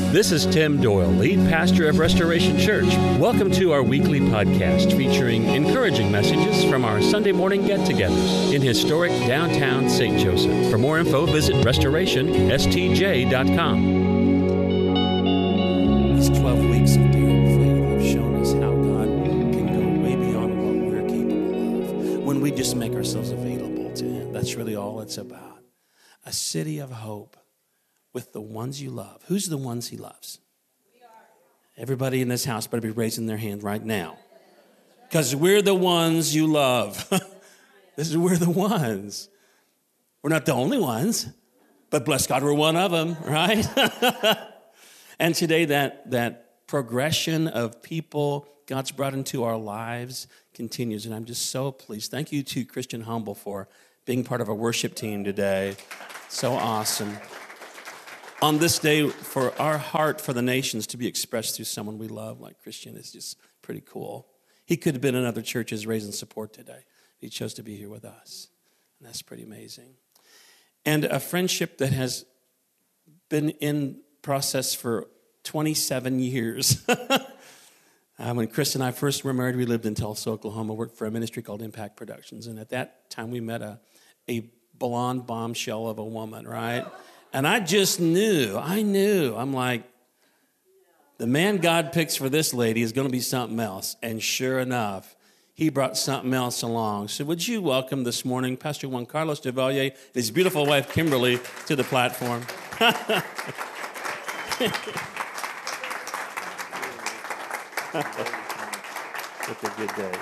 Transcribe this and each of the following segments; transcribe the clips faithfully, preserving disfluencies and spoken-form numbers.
This is Tim Doyle, lead pastor of Restoration Church. Welcome to our weekly podcast featuring encouraging messages from our Sunday morning get-togethers in historic downtown Saint Joseph. For more info, visit restoration s t j dot com. These twelve weeks of daring faith have shown us how God can go way beyond what we're capable of when we just make ourselves available to Him. That's really all it's about. A city of hope with the ones you love. Who's the ones He loves? We are. Everybody in this house better be raising their hand right now. Because we're the ones you love. This is we're the ones. We're not the only ones, but bless God, we're one of them, right? And today that, that progression of people God's brought into our lives continues, and I'm just so pleased. Thank you to Christian Humble for being part of our worship team today. So awesome. On this day, for our heart for the nations to be expressed through someone we love, like Christian, is just pretty cool. He could have been in other churches raising support today. He chose to be here with us, and that's pretty amazing. And a friendship that has been in process for twenty-seven years. uh, when Chris and I first were married, we lived in Tulsa, Oklahoma, worked for a ministry called Impact Productions, and at that time we met a, a blonde bombshell of a woman, right? And I just knew, I knew, I'm like, the man God picks for this lady is going to be something else. And sure enough, he brought something else along. So would you welcome this morning Pastor Juan Carlos de Valle and his beautiful wife, Kimberly, to the platform. It's a good day.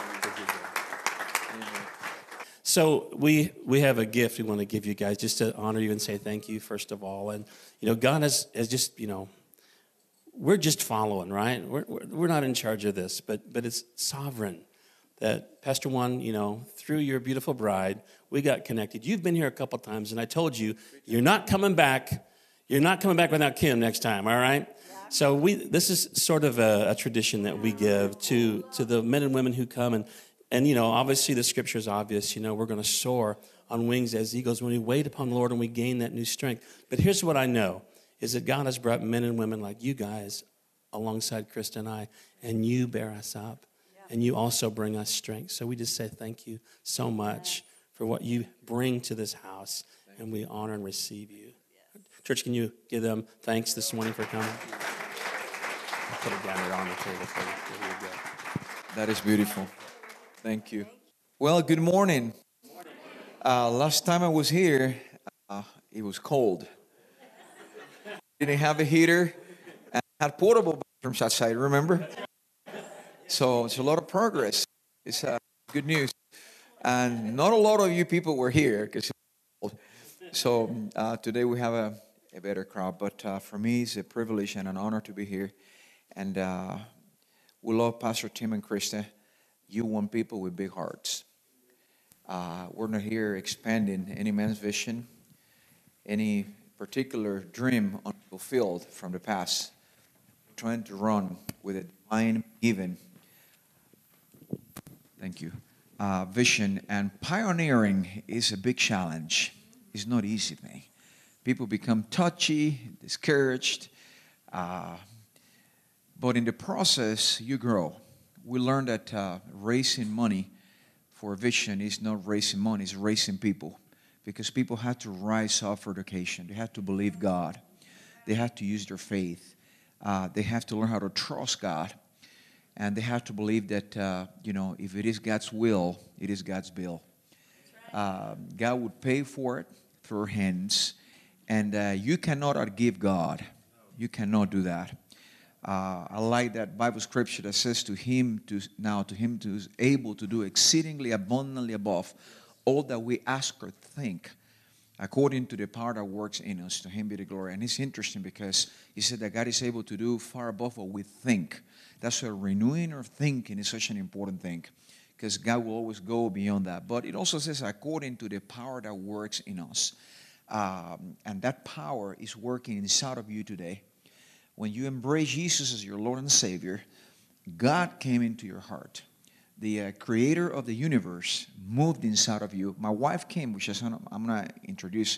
So we we have a gift we want to give you guys just to honor you and say thank you, first of all. And, you know, God has, has just, you know, we're just following, right? We're, we're we're not in charge of this, but but it's sovereign that Pastor Juan, you know, through your beautiful bride, we got connected. You've been here a couple times, and I told you, you're not coming back. You're not coming back without Kim next time, all right? Yeah. So we this is sort of a, a tradition that we give to to the men and women who come and, And, you know, obviously the scripture is obvious. You know, we're going to soar on wings as eagles when we wait upon the Lord and we gain that new strength. But here's what I know, is that God has brought men and women like you guys alongside Krista and I, and you bear us up, yeah. And you also bring us strength. So we just say thank you so much yeah. for what you bring to this house, thank and we honor and receive you. Yeah. Church, can you give them thanks this morning for coming? I'll put it down there on the table for you. There you go. That is beautiful. Thank you. Well, good morning. Uh, last time I was here, uh, it was cold. Didn't have a heater and had portable bathrooms outside, remember? So it's a lot of progress. It's uh, good news. And not a lot of you people were here because it was cold. So uh, today we have a, a better crowd. But uh, for me, it's a privilege and an honor to be here. And uh, we love Pastor Tim and Krista. You want people with big hearts. Uh, we're not here expanding any man's vision, any particular dream unfulfilled from the past. We're trying to run with a divine given, thank you, uh, vision. And pioneering is a big challenge. It's not easy thing. People become touchy, discouraged, uh, but in the process, you grow. We learned that uh, raising money for a vision is not raising money, it's raising people. Because people have to rise up for the occasion. They have to believe God. They have to use their faith. Uh, they have to learn how to trust God. And they have to believe that, uh, you know, if it is God's will, it is God's bill. Uh, God would pay for it through our hands. And uh, you cannot outgive God. You cannot do that. Uh, I like that Bible scripture that says to him to now to him who is able to do exceedingly abundantly above all that we ask or think, according to the power that works in us. To him be the glory. And it's interesting because he said that God is able to do far above what we think. That's why renewing our thinking is such an important thing, because God will always go beyond that. But it also says according to the power that works in us, um, and that power is working inside of you today. When you embrace Jesus as your Lord and Savior, God came into your heart. The uh, creator of the universe moved inside of you. My wife came, which is I'm going to introduce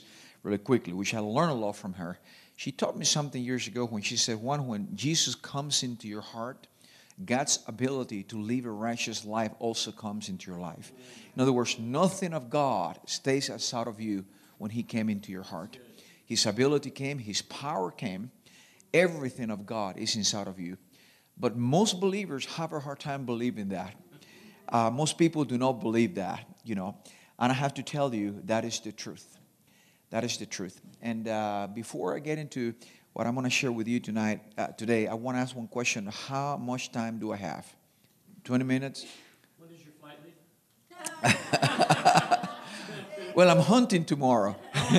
really quickly, which I learned a lot from her. She taught me something years ago when she said, one, when Jesus comes into your heart, God's ability to live a righteous life also comes into your life. In other words, nothing of God stays outside of you when He came into your heart. His ability came, His power came. Everything of God is inside of you. But most believers have a hard time believing that. Uh, most people do not believe that, you know. And I have to tell you, that is the truth. That is the truth. And uh, before I get into what I'm going to share with you tonight, uh, today, I want to ask one question. How much time do I have? twenty minutes? When does your flight leave? Well, I'm hunting tomorrow.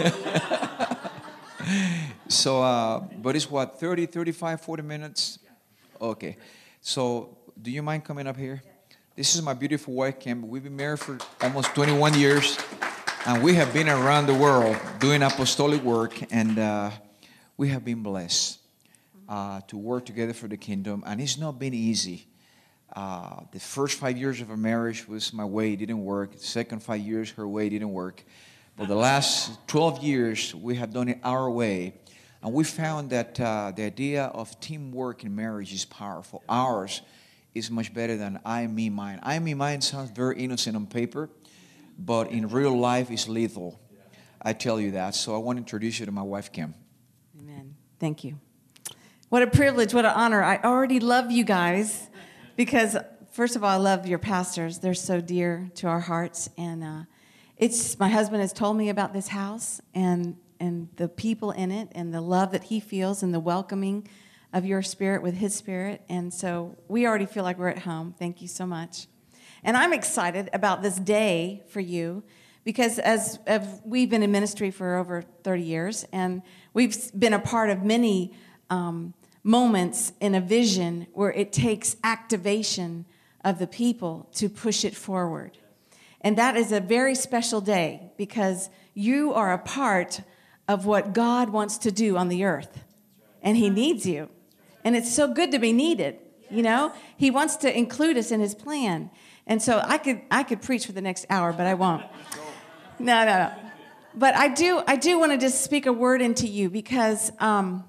So, uh, but it's what, thirty, thirty-five, forty minutes? Okay. So, do you mind coming up here? This is my beautiful wife, Kim. We've been married for almost twenty-one years. And we have been around the world doing apostolic work. And uh, we have been blessed uh, to work together for the kingdom. And it's not been easy. Uh, the first five years of our marriage was my way. It didn't work. The second five years, her way didn't work. But the last twelve years, we have done it our way. And we found that uh, the idea of teamwork in marriage is powerful. Ours is much better than I, me, mine. I, me, mine sounds very innocent on paper, but in real life it's lethal. I tell you that. So I want to introduce you to my wife, Kim. Amen. Thank you. What a privilege, what an honor. I already love you guys because, first of all, I love your pastors. They're so dear to our hearts. And uh, it's my husband has told me about this house and and the people in it and the love that he feels and the welcoming of your spirit with his spirit. And so we already feel like we're at home. Thank you so much. And I'm excited about this day for you because as, as we've been in ministry for over thirty years and we've been a part of many um, moments in a vision where it takes activation of the people to push it forward. And that is a very special day because you are a part of what God wants to do on the earth. And He needs you. And it's so good to be needed, you know? He wants to include us in His plan. And so I could I could preach for the next hour, but I won't. No, no, no. But I do I do want to just speak a word into you because, um,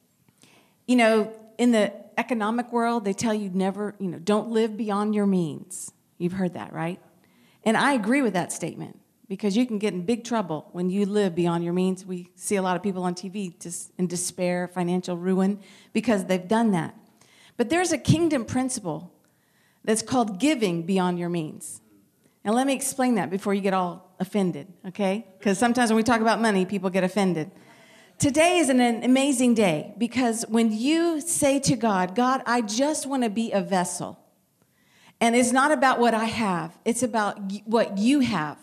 you know, in the economic world, they tell you never, you know, don't live beyond your means. You've heard that, right? And I agree with that statement. Because you can get in big trouble when you live beyond your means. We see a lot of people on T V just in despair, financial ruin, because they've done that. But there's a kingdom principle that's called giving beyond your means. Now let me explain that before you get all offended, okay? Because sometimes when we talk about money, people get offended. Today is an amazing day because when you say to God, God, I just want to be a vessel. And it's not about what I have. It's about what you have.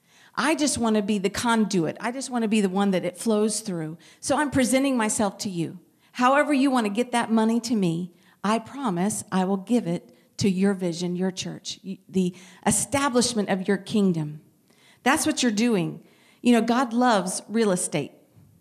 I just want to be the conduit. I just want to be the one that it flows through. So I'm presenting myself to you. However you want to get that money to me, I promise I will give it to your vision, your church, the establishment of your kingdom. That's what you're doing. You know, God loves real estate.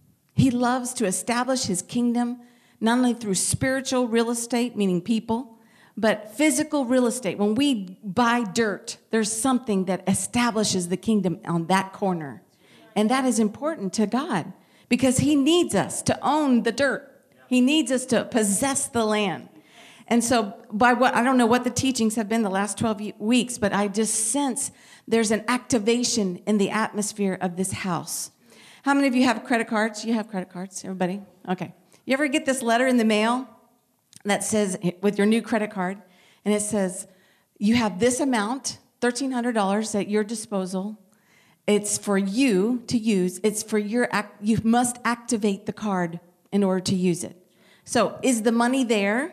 He loves to establish His kingdom, not only through spiritual real estate, meaning people, but physical real estate. When we buy dirt, there's something that establishes the kingdom on that corner. And that is important to God because He needs us to own the dirt. He needs us to possess the land. And so by what, I don't know what the teachings have been the last twelve weeks, but I just sense there's an activation in the atmosphere of this house. How many of you have credit cards? You have credit cards, everybody? Okay. You ever get this letter in the mail that says, with your new credit card, and it says, you have this amount, thirteen hundred dollars at your disposal. It's for you to use. It's for your, act, you must activate the card in order to use it. So is the money there?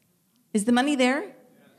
Is the money there?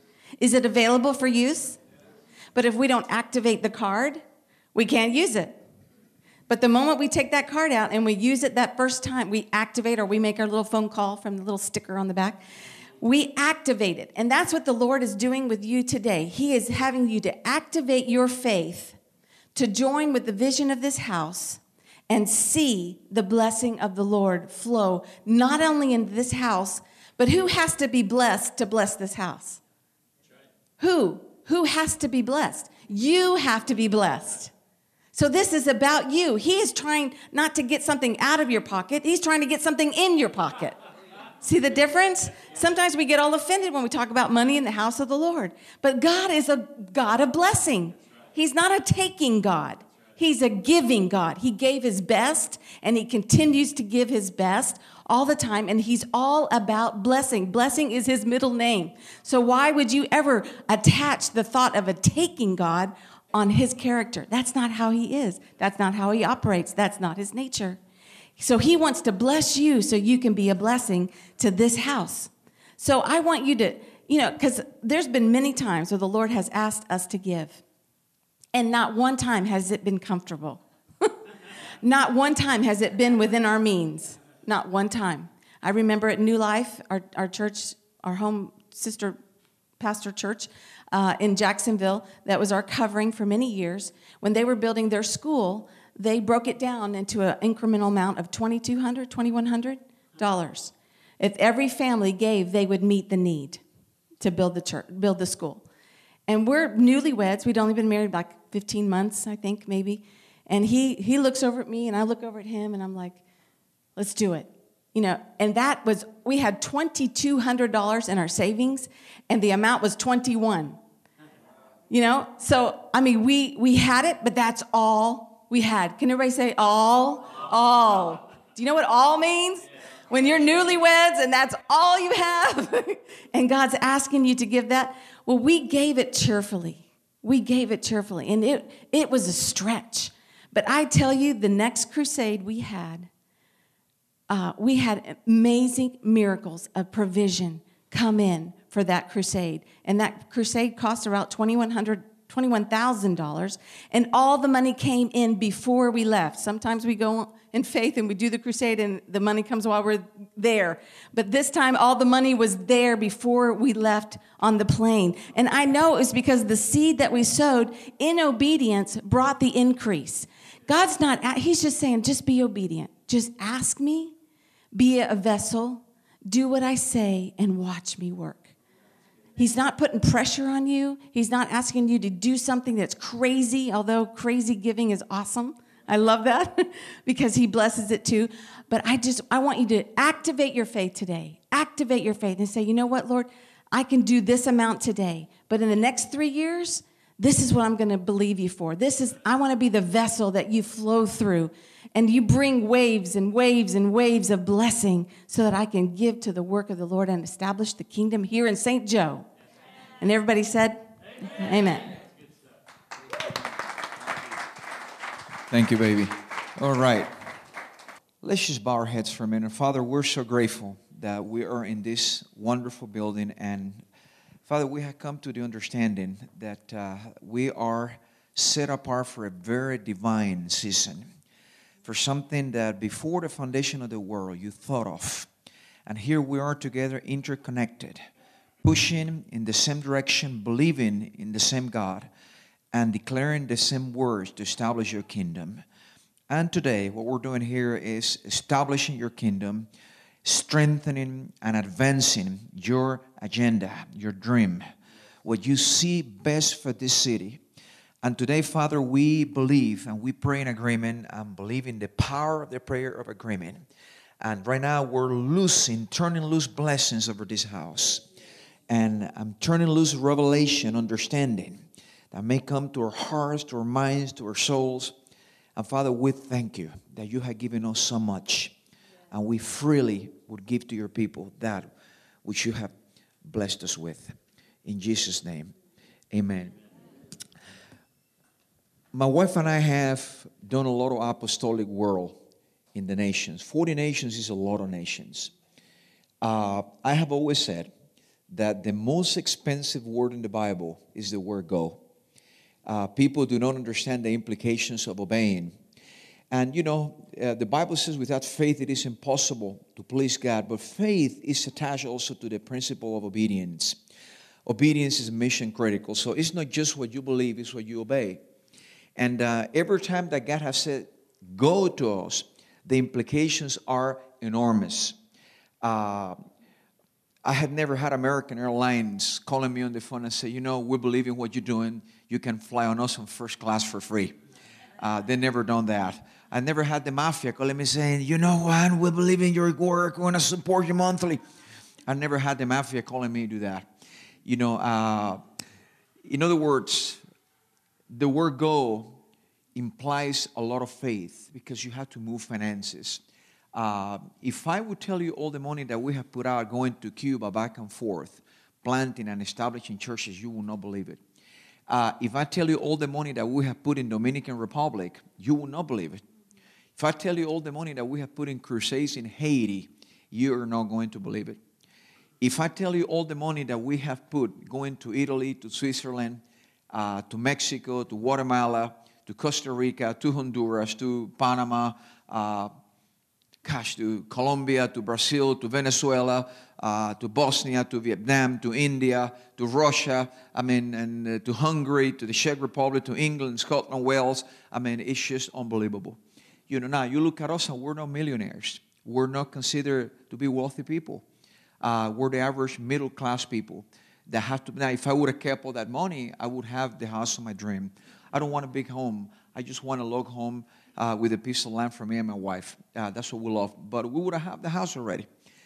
Is it available for use? But if we don't activate the card, we can't use it. But the moment we take that card out and we use it that first time, we activate or we make our little phone call from the little sticker on the back, we activate it. And that's what the Lord is doing with you today. He is having you to activate your faith to join with the vision of this house and see the blessing of the Lord flow, not only in this house, but who has to be blessed to bless this house? Who? Who has to be blessed? You have to be blessed. So this is about you. He is trying not to get something out of your pocket. He's trying to get something in your pocket. See the difference? Sometimes we get all offended when we talk about money in the house of the Lord. But God is a God of blessing. He's not a taking God. He's a giving God. He gave his best, and he continues to give his best all the time, and he's all about blessing. Blessing is his middle name. So why would you ever attach the thought of a taking God on his character? That's not how he is. That's not how he operates. That's not his nature. So he wants to bless you so you can be a blessing to this house. So I want you to, you know, because there's been many times where the Lord has asked us to give, and not one time has it been comfortable. Not one time has it been within our means. Not one time. I remember at New Life, our, our church, our home sister pastor church uh, in Jacksonville, that was our covering for many years. When they were building their school, they broke it down into an incremental amount of twenty-two hundred dollars, twenty-one hundred dollars. If every family gave, they would meet the need to build the church, build the school. And we're newlyweds. We'd only been married like fifteen months, I think, maybe. And he he looks over at me, and I look over at him, and I'm like, let's do it. You know, and that was, we had twenty-two hundred dollars in our savings, and the amount was twenty-one. You know, so, I mean, we we had it, but that's all we had. Can everybody say all? All. Do you know what all means? When you're newlyweds and that's all you have, and God's asking you to give that, well, we gave it cheerfully. We gave it cheerfully, and it it was a stretch. But I tell you, the next crusade we had, uh, we had amazing miracles of provision come in for that crusade. And that crusade cost about twenty-one hundred dollars, twenty-one thousand dollars, and all the money came in before we left. Sometimes we go in faith and we do the crusade and the money comes while we're there. But this time, all the money was there before we left on the plane. And I know it was because the seed that we sowed in obedience brought the increase. God's not, he's just saying, just be obedient. Just ask me, be a vessel, do what I say, and watch me work. He's not putting pressure on you. He's not asking you to do something that's crazy, although crazy giving is awesome. I love that because he blesses it too. But I just, I want you to activate your faith today. Activate your faith and say, you know what, Lord, I can do this amount today. But in the next three years, this is what I'm going to believe you for. This is, I want to be the vessel that you flow through. And you bring waves and waves and waves of blessing so that I can give to the work of the Lord and establish the kingdom here in Saint Joe. And everybody said, amen. Amen. Thank you, baby. All right. Let's just bow our heads for a minute. Father, we're so grateful that we are in this wonderful building. And Father, we have come to the understanding that uh, we are set apart for a very divine season, for something that before the foundation of the world you thought of. And here we are together interconnected, pushing in the same direction, believing in the same God, and declaring the same words to establish your kingdom. And today, what we're doing here is establishing your kingdom, strengthening and advancing your agenda, your dream, what you see best for this city. And today, Father, we believe and we pray in agreement and believe in the power of the prayer of agreement. And right now, we're loosing, turning loose blessings over this house. And I'm turning loose revelation, understanding that may come to our hearts, to our minds, to our souls. And Father, we thank you that you have given us so much. And we freely would give to your people that which you have blessed us with. In Jesus' name, amen. My wife and I have done a lot of apostolic work in the nations. forty nations is a lot of nations. Uh, I have always said that the most expensive word in the Bible is the word go. Uh, people do not understand the implications of obeying. And, you know, uh, the Bible says without faith it is impossible to please God. But faith is attached also to the principle of obedience. Obedience is mission critical. So it's not just what you believe, it's what you obey. And uh, every time that God has said, go to us, the implications are enormous. Uh, I had never had American Airlines calling me on the phone and say, you know, we believe in what you're doing. You can fly on us on first class for free. Uh, they never done that. I never had the mafia calling me saying, you know what, we believe in your work, we want to support you monthly. I never had the mafia calling me to do that. You know, uh, in other words, the word go implies a lot of faith because you have to move finances. Uh, if I would tell you all the money that we have put out going to Cuba back and forth, planting and establishing churches, you will not believe it. Uh, if I tell you all the money that we have put in Dominican Republic, you will not believe it. If I tell you all the money that we have put in crusades in Haiti, you are not going to believe it. If I tell you all the money that we have put going to Italy, to Switzerland, uh, to Mexico, to Guatemala, to Costa Rica, to Honduras, to Panama, uh, gosh, to Colombia, to Brazil, to Venezuela, uh, to Bosnia, to Vietnam, to India, to Russia, I mean, and uh, to Hungary, to the Czech Republic, to England, Scotland, Wales. I mean, it's just unbelievable. You know, now you look at us and we're not millionaires. We're not considered to be wealthy people. Uh, we're the average middle-class people that have to. Now, if I would have kept all that money, I would have the house of my dream. I don't want a big home. I just want a log home uh, with a piece of land for me and my wife. Uh, that's what we love. But we would have the house already.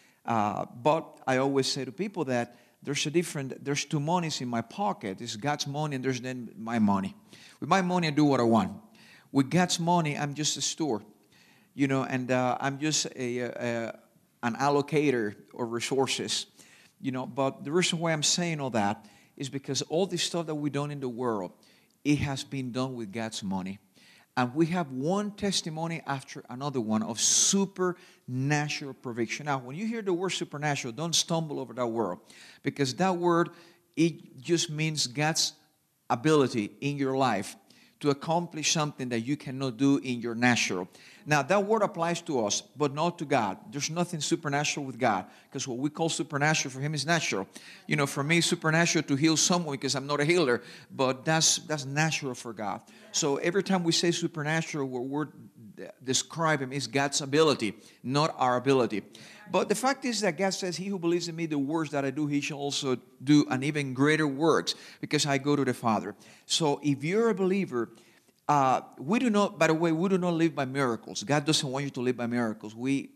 Uh, but I always say to people that there's a different, there's two monies in my pocket. There's God's money and there's then my money. With my money, I do what I want. With God's money, I'm just a steward. You know, and uh, I'm just a, a, an allocator of resources. You know, but the reason why I'm saying all that is because all this stuff that we've done in the world, it has been done with God's money. And we have one testimony after another one of supernatural provision. Now, when you hear the word supernatural, don't stumble over that word. Because that word, it just means God's ability in your life to accomplish something that you cannot do in your natural. Now, that word applies to us, but not to God. There's nothing supernatural with God, because what we call supernatural for Him is natural. You know, for me, supernatural to heal someone, because I'm not a healer, but that's that's natural for God. So every time we say supernatural, what we're describing is God's ability, not our ability. But the fact is that God says, he who believes in me, the works that I do, he shall also do an even greater works, because I go to the Father. So if you're a believer, uh, we do not, by the way, we do not live by miracles. God doesn't want you to live by miracles. We,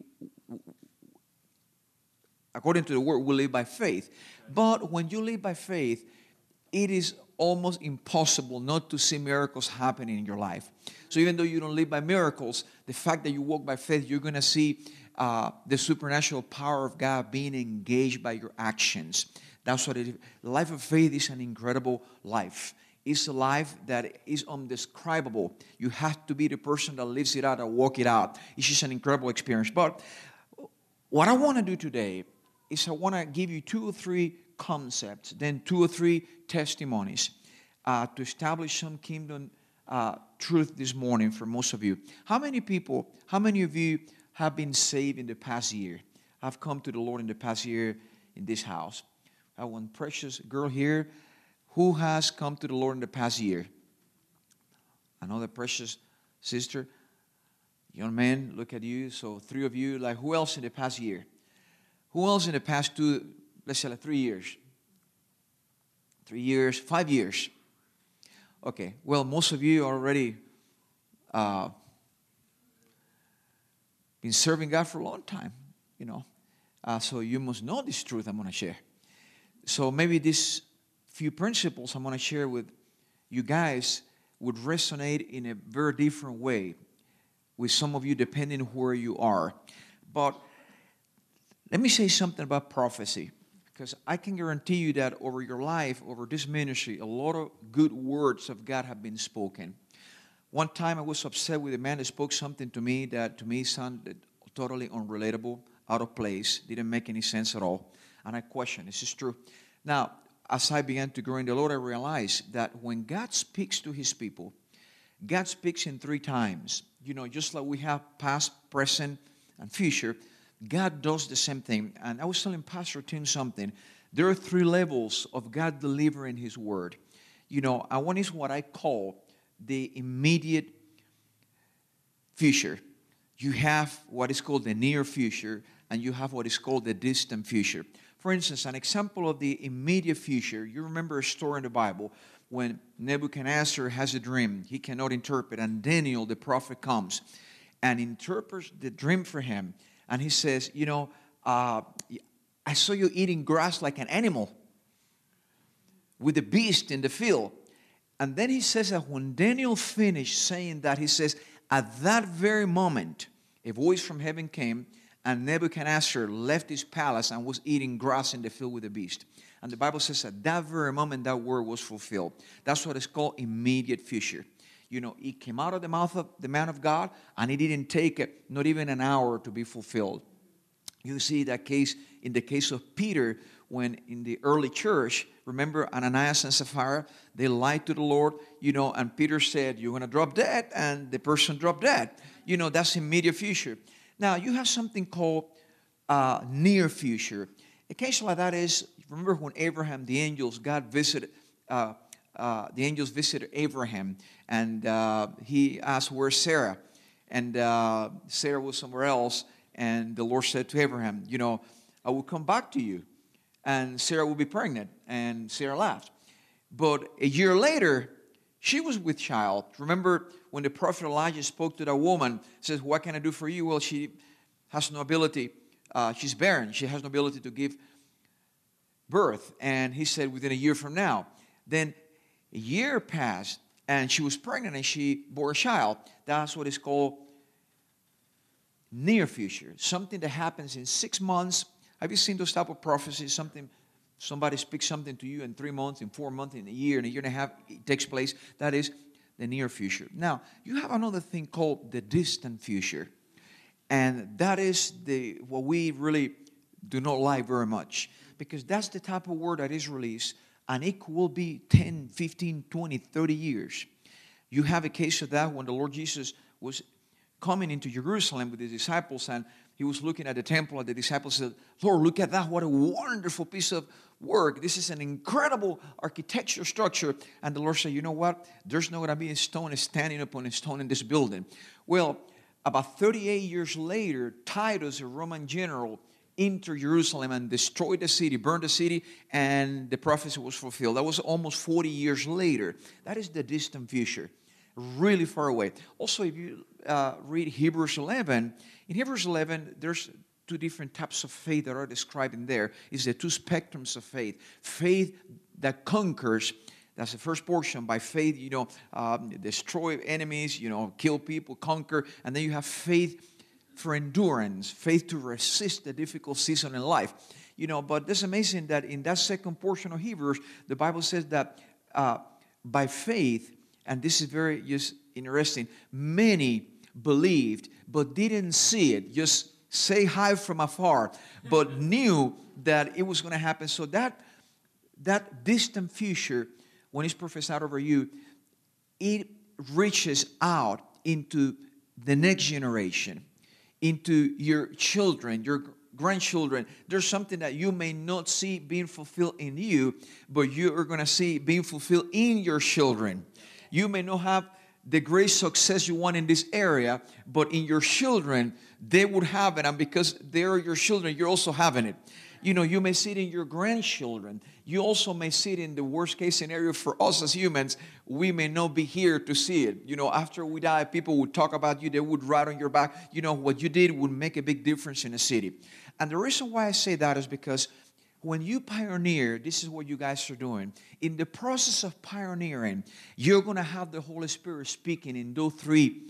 according to the word, we live by faith. But when you live by faith, it is almost impossible not to see miracles happening in your life. So even though you don't live by miracles, the fact that you walk by faith, you're going to see uh, the supernatural power of God being engaged by your actions. That's what it is. The life of faith is an incredible life. It's a life that is undescribable. You have to be the person that lives it out and walk it out. It's just an incredible experience. But what I want to do today is I want to give you two or three concepts, then two or three testimonies uh, to establish some kingdom uh, truth this morning for most of you. How many people, how many of you have been saved in the past year? Have come to the Lord in the past year in this house? I have one precious girl here who has come to the Lord in the past year. Another precious sister. Young man, look at you. So three of you. Like, who else in the past year? Who else in the past two, let's say like three years? Three years, five years. Okay, well, most of you already uh, been serving God for a long time, you know. Uh, so you must know this truth I'm going to share. So maybe these few principles I'm going to share with you guys would resonate in a very different way with some of you depending where you are. But let me say something about prophecy, because I can guarantee you that over your life, over this ministry, a lot of good words of God have been spoken. One time I was upset with a man that spoke something to me that to me sounded totally unrelatable, out of place, didn't make any sense at all. And I questioned, is this true? Now, as I began to grow in the Lord, I realized that when God speaks to His people, God speaks in three times. You know, just like we have past, present, and future, God does the same thing. And I was telling Pastor Tim something. There are three levels of God delivering His word. You know, and one is what I call the immediate future. You have what is called the near future, and you have what is called the distant future. For instance, an example of the immediate future, you remember a story in the Bible when Nebuchadnezzar has a dream, he cannot interpret, and Daniel, the prophet, comes and interprets the dream for him. And he says, you know, uh, I saw you eating grass like an animal with the beast in the field. And then he says that when Daniel finished saying that, he says, at that very moment, a voice from heaven came, and Nebuchadnezzar left his palace and was eating grass in the field with the beast. And the Bible says at that very moment, that word was fulfilled. That's what is called immediate future. You know, it came out of the mouth of the man of God, and it didn't take it, not even an hour to be fulfilled. You see that case in the case of Peter, when in the early church, remember Ananias and Sapphira, they lied to the Lord, you know, and Peter said, you're going to drop dead, and the person dropped dead. You know, that's immediate future. Now, you have something called uh, near future. A case like that is, remember when Abraham, the angels, God visited, uh, uh, the angels visited Abraham, and uh, he asked, where's Sarah? And uh, Sarah was somewhere else, and the Lord said to Abraham, you know, I will come back to you, and Sarah will be pregnant. And Sarah laughed. But a year later, she was with child. Remember when the prophet Elijah spoke to that woman, says, what can I do for you? Well, she has no ability. Uh, she's barren. She has no ability to give birth. And he said, within a year from now. Then a year passed, and she was pregnant, and she bore a child. That's what is called near future. Something that happens in six months. Have you seen those type of prophecies? Something, somebody speaks something to you in three months, in four months, in a year, in a year and a half, it takes place. That is the near future. Now, you have another thing called the distant future. And that is the what we really do not like very much. Because that's the type of word that is released, and it will be ten, fifteen, twenty, thirty years. You have a case of that when the Lord Jesus was coming into Jerusalem with his disciples, and he was looking at the temple, and the disciples said, Lord, look at that. What a wonderful piece of work. This is an incredible architecture structure. And the Lord said, you know what? There's not going to be a stone standing upon a stone in this building. Well, about thirty-eight years later, Titus, a Roman general, entered Jerusalem and destroyed the city, burned the city, and the prophecy was fulfilled. That was almost forty years later. That is the distant future, really far away. Also, if you uh, read Hebrews eleven, in Hebrews eleven, there's two different types of faith that are described in there. It's the two spectrums of faith. Faith that conquers, that's the first portion. By faith, you know, um, destroy enemies, you know, kill people, conquer. And then you have faith for endurance, faith to resist the difficult season in life. You know, but it's amazing that in that second portion of Hebrews, the Bible says that uh, by faith, and this is very just interesting, many believed but didn't see it, just say hi from afar, but knew that it was going to happen. So that, that distant future, when it's prophesied over you, it reaches out into the next generation, into your children, your grandchildren. There's something that you may not see being fulfilled in you, but you are going to see being fulfilled in your children. You may not have the great success you want in this area, but in your children, they would have it. And because they are your children, you're also having it. You know, you may see it in your grandchildren. You also may see it in the worst case scenario for us as humans. We may not be here to see it. You know, after we die, people would talk about you. They would write on your back. You know, what you did would make a big difference in a city. And the reason why I say that is because when you pioneer, this is what you guys are doing. In the process of pioneering, you're going to have the Holy Spirit speaking in those three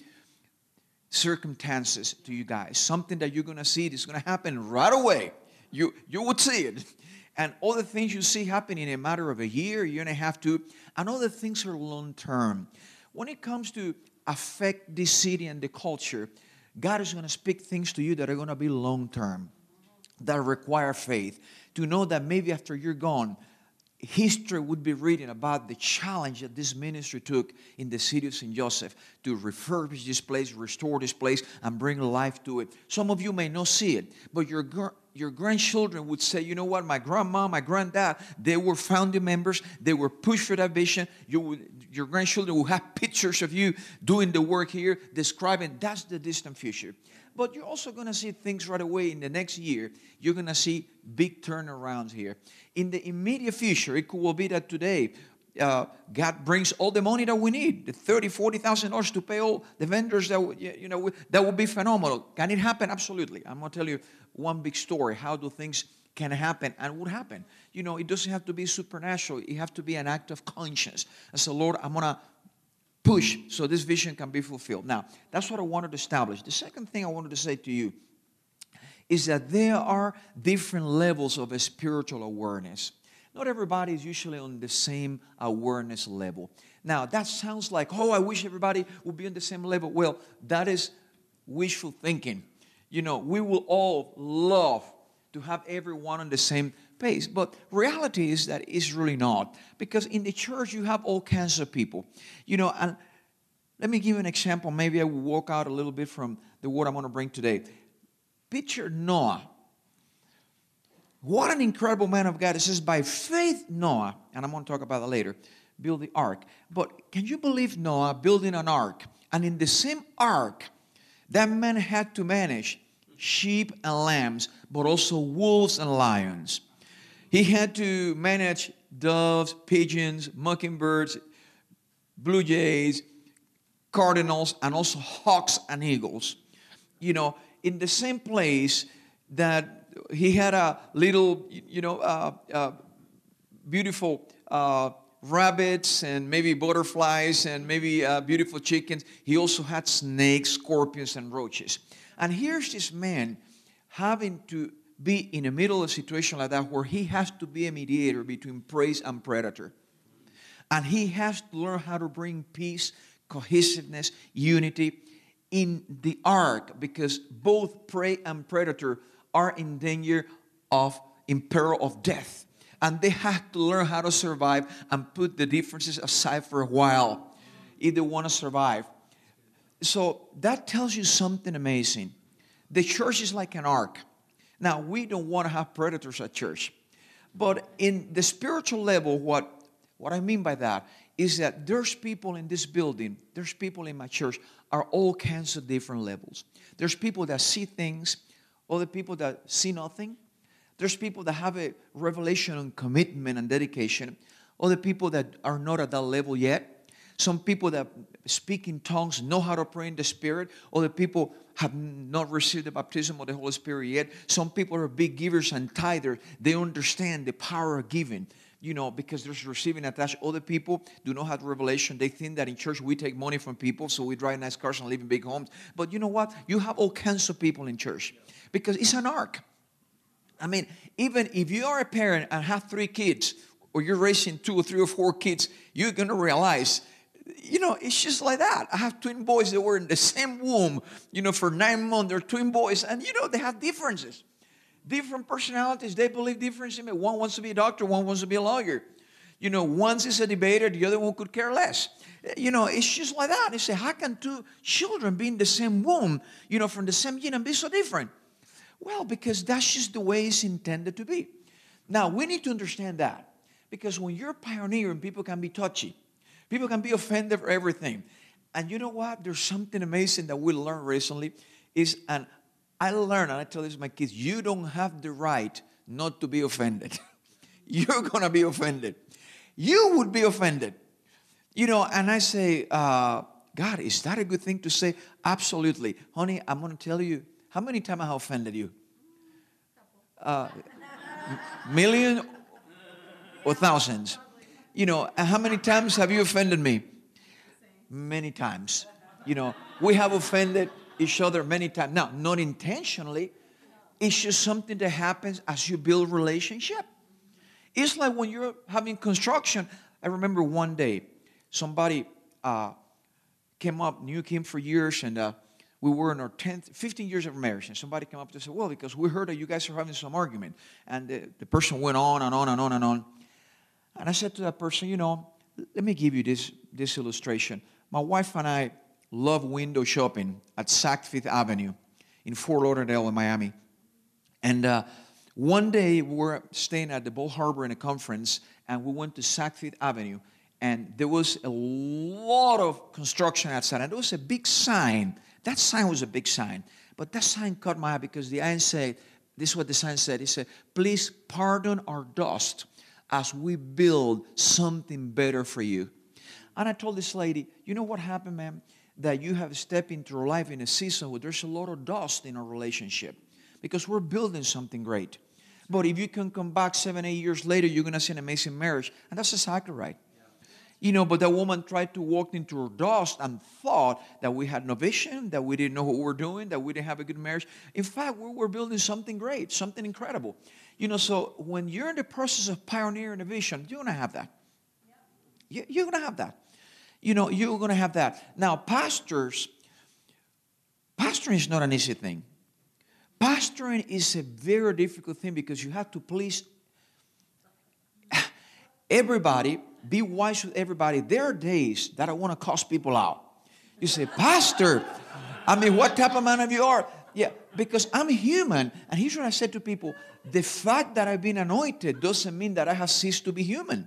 circumstances to you guys. Something that you're going to see that's going to happen right away. You, you would see it. And all the things you see happen in a matter of a year, year and a half, two. And all the things are long term. When it comes to affect this city and the culture, God is going to speak things to you that are going to be long term, that require faith. To know that maybe after you're gone, history would be written about the challenge that this ministry took in the city of Saint Joseph to refurbish this place, restore this place, and bring life to it. Some of you may not see it, but your your grandchildren would say, you know what, my grandma, my granddad, they were founding members. They were pushed for that vision. You would, your grandchildren will have pictures of you doing the work here, describing. That's the distant future. But you're also going to see things right away in the next year. You're going to see big turnarounds here. In the immediate future, it could well be that today uh, God brings all the money that we need, the thirty, forty thousand dollars to pay all the vendors, that you know that would be phenomenal. Can it happen? Absolutely. I'm going to tell you one big story. How do things can happen and would happen? You know, it doesn't have to be supernatural. It has to be an act of conscience. And so, Lord, I'm going to push so this vision can be fulfilled. Now, that's what I wanted to establish. The second thing I wanted to say to you is that there are different levels of a spiritual awareness. Not everybody is usually on the same awareness level. Now, that sounds like, oh, I wish everybody would be on the same level. Well, that is wishful thinking. You know, we will all love to have everyone on the same pace. But reality is that it's really not. Because in the church, you have all kinds of people. You know, and let me give you an example. Maybe I will walk out a little bit from the word I'm going to bring today. Picture Noah. What an incredible man of God. It says, by faith Noah, and I'm going to talk about that later, build the ark. But can you believe Noah building an ark? And in the same ark, that man had to manage sheep and lambs, but also wolves and lions. He had to manage doves, pigeons, mockingbirds, blue jays, cardinals, and also hawks and eagles. You know, in the same place that he had a little, you know, uh, uh, beautiful uh, rabbits and maybe butterflies and maybe uh, beautiful chickens. He also had snakes, scorpions, and roaches. And here's this man having to be in the middle of a situation like that where he has to be a mediator between prey and predator. And he has to learn how to bring peace, cohesiveness, unity in the ark, because both prey and predator are in danger of, in peril of death. And they have to learn how to survive and put the differences aside for a while if they want to survive. So that tells you something amazing. The church is like an ark. Now, we don't want to have predators at church. But in the spiritual level, what, what I mean by that is that there's people in this building, there's people in my church, are all kinds of different levels. There's people that see things, other people that see nothing. There's people that have a revelation on commitment and dedication. Other people that are not at that level yet. Some people that speak in tongues, know how to pray in the Spirit. Other people have not received the baptism of the Holy Spirit yet. Some people are big givers and tithers. They understand the power of giving, you know, because there's receiving attached. Other people do not have revelation. They think that in church we take money from people, so we drive nice cars and live in big homes. But you know what? You have all kinds of people in church because it's an ark. I mean, even if you are a parent and have three kids, or you're raising two or three or four kids, you're going to realize, you know, it's just like that. I have twin boys that were in the same womb, you know, for nine months. They're twin boys, and, you know, they have differences. Different personalities. They believe differently. One wants to be a doctor, one wants to be a lawyer. You know, one is a debater, the other one could care less. You know, it's just like that. They say, how can two children be in the same womb, you know, from the same gene and be so different? Well, because that's just the way it's intended to be. Now, we need to understand that. Because when you're pioneering, people can be touchy. People can be offended for everything. And you know what? There's something amazing that we learned recently. Is, and I learned, and I tell this to my kids, you don't have the right not to be offended. You're going to be offended. You would be offended. You know, and I say, uh, God, is that a good thing to say? Absolutely. Honey, I'm going to tell you, how many times I have offended you? Uh, million or thousands? You know, and how many times have you offended me? Many times. You know, we have offended each other many times. Now, not intentionally. It's just something that happens as you build relationship. It's like when you're having construction. I remember one day, somebody uh, came up, knew him for years, and uh, we were in our tenth, fifteen years of marriage, and somebody came up to say, well, because we heard that you guys are having some argument. And the, the person went on and on and on and on. And I said to that person, you know, let me give you this, this illustration. My wife and I love window shopping at Saks Fifth Avenue in Fort Lauderdale in Miami. And uh, one day we were staying at the Bal Harbour in a conference, and we went to Saks Fifth Avenue, and there was a lot of construction outside, and there was a big sign. That sign was a big sign, but that sign caught my eye because the sign said, this is what the sign said. It said, please pardon our dust as we build something better for you. And I told this lady, you know what happened, ma'am? That you have stepped into your life in a season where there's a lot of dust in our relationship because we're building something great. But if you can come back seven, eight years later, you're going to see an amazing marriage. And that's exactly right. You know, but that woman tried to walk into her dust and thought that we had no vision, that we didn't know what we were doing, that we didn't have a good marriage. In fact, we were building something great, something incredible. You know, so when you're in the process of pioneering a vision, you're going to have that. You're going to have that. You know, you're going to have that. Now, pastors, pastoring is not an easy thing. Pastoring is a very difficult thing because you have to please everybody, be wise with everybody. There are days that I want to cuss people out. You say, Pastor, I mean, what type of man of you are? Yeah, because I'm human. And here's what I said to people. The fact that I've been anointed doesn't mean that I have ceased to be human.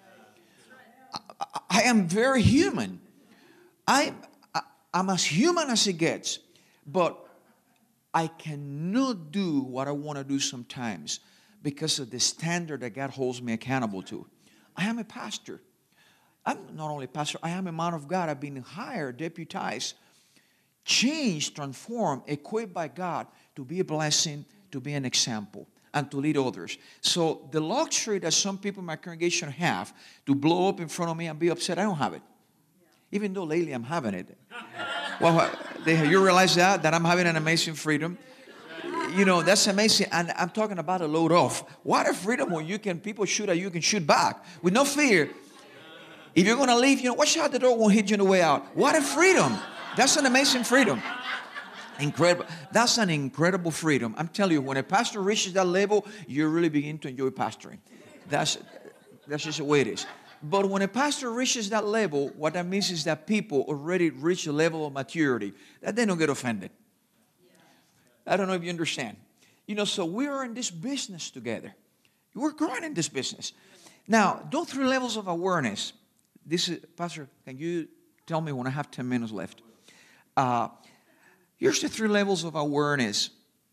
I am very human. I, I, I'm as human as it gets. But I cannot do what I want to do sometimes because of the standard that God holds me accountable to. I am a pastor. I'm not only a pastor, I am a man of God. I've been hired, deputized, changed, transformed, equipped by God to be a blessing, to be an example, and to lead others. So the luxury that some people in my congregation have to blow up in front of me and be upset, I don't have it. Even though lately I'm having it. Well, they, you realize that? That I'm having an amazing freedom. You know, that's amazing. And I'm talking about a load off. What a freedom when you can, people shoot at you, you can shoot back with no fear. If you're going to leave, you know, watch out the door won't hit you on the way out. What a freedom. That's an amazing freedom. Incredible. That's an incredible freedom. I'm telling you, when a pastor reaches that level, you really begin to enjoy pastoring. That's, that's just the way it is. But when a pastor reaches that level, what that means is that people already reach a level of maturity that they don't get offended. I don't know if you understand. You know, so we are in this business together. We're growing in this business. Now, those three levels of awareness. This is, Pastor, can you tell me when I have ten minutes left? Uh, here's the three levels of awareness.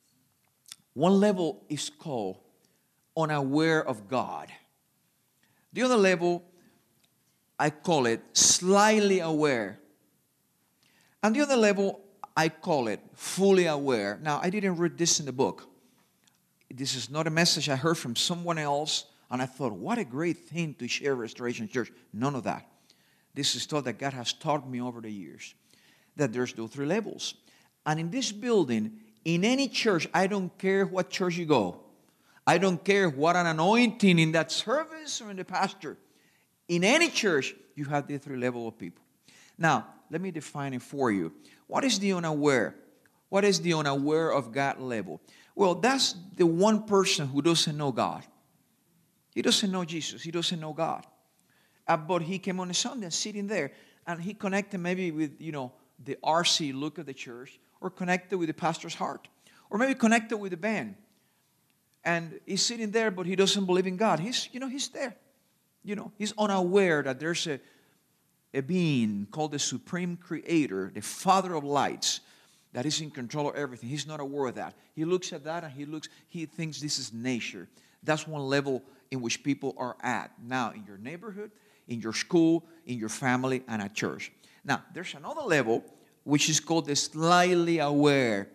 One level is called unaware of God. The other level, I call it slightly aware. And the other level, I call it fully aware. Now, I didn't read this in the book. This is not a message I heard from someone else, and I thought, what a great thing to share Restoration Church. None of that. This is thought that God has taught me over the years, that there's those three levels. And in this building, in any church, I don't care what church you go. I don't care what an anointing in that service or in the pastor. In any church, you have the three levels of people. Now, let me define it for you. What is the unaware? What is the unaware of God level? Well, that's the one person who doesn't know God. He doesn't know Jesus. He doesn't know God. Uh, but he came on a Sunday sitting there, and he connected maybe with, you know, the R C look of the church, or connected with the pastor's heart, or maybe connected with the band. And he's sitting there, but he doesn't believe in God. He's, you know, he's there. You know, he's unaware that there's a, a being called the Supreme Creator, the Father of Lights, that is in control of everything. He's not aware of that. He looks at that and he looks, he thinks this is nature. That's one level in which people are at now in your neighborhood, in your school, in your family, and at church. Now, there's another level which is called the slightly aware.